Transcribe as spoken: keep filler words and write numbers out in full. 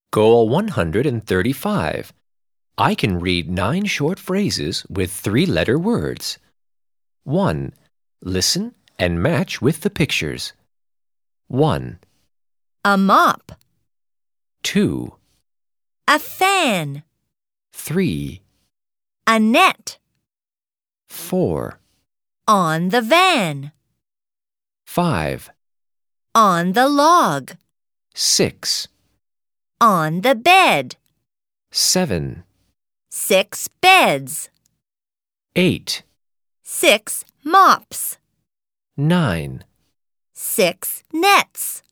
Goal one hundred thirty-five. I can read nine short phrases with three-letter words. one. Listen and match with the pictures. one, A mop. two, A fan. three, A net. four, On the van. five, On the log. six, On the bed. seven, Six beds. eight, Six mops. nine. Six nets.